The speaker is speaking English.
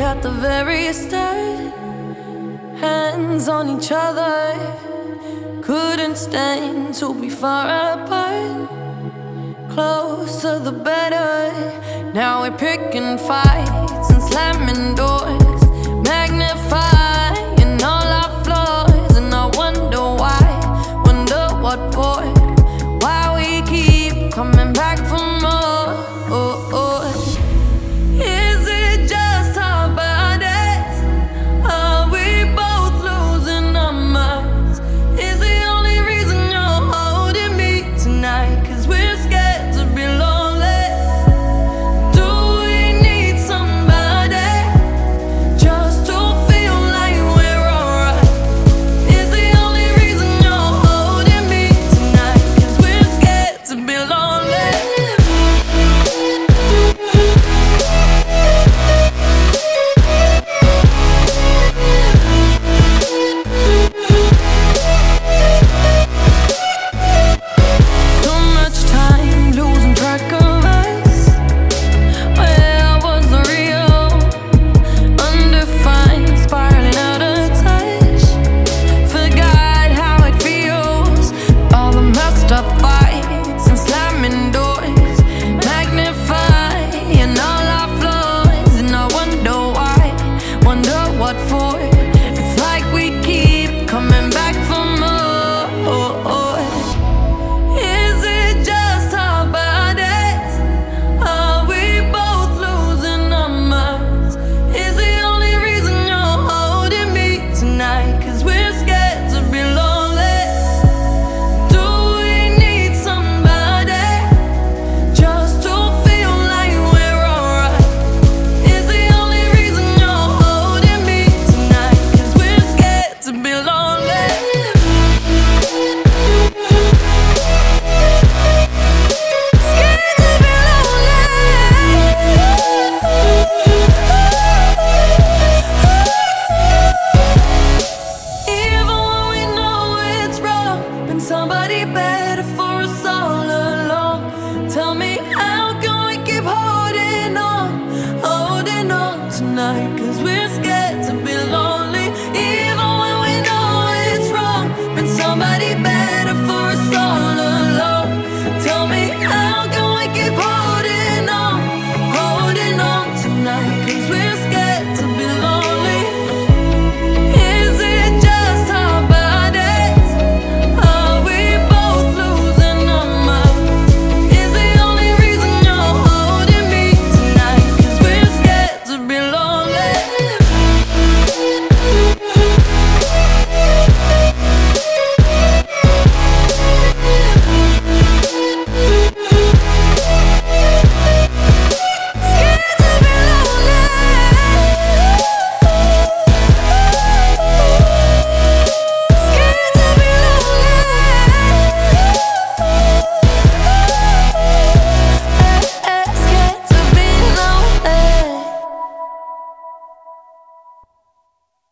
at the very start, hands on each other, couldn't stand to be far apart. Closer the better. Now we're picking fights and slamming doors, magnifying all our flaws. And I wonder why, wonder what for, why we keep coming back for more. Is it just our bodies? Are we both losing our minds? Is the only reason you're holding me tonight 'cause we're scared to be lonely? Do we need somebody just to feel like we're alright? Is the only reason you're holding me tonight 'cause we're scared to be lonely? Too much time losing track of us. Where was the real? Undefined, spiraling out of touch. Forgot how it feels. All the messed up fights and slamming doors, magnifying all our flaws. And I wonder why, wonder what for. It's like we keep coming back for more. Is it just our bodies? Are we both losing our minds? Is the only reason you're holding me tonight 'cause we're scared to be lonely? Do we need somebody just to feel like we're alright? Is the only reason you're holding me tonight 'cause we're scared to be lonely? Scared to be lonely. Even when we know it's wrong, when somebody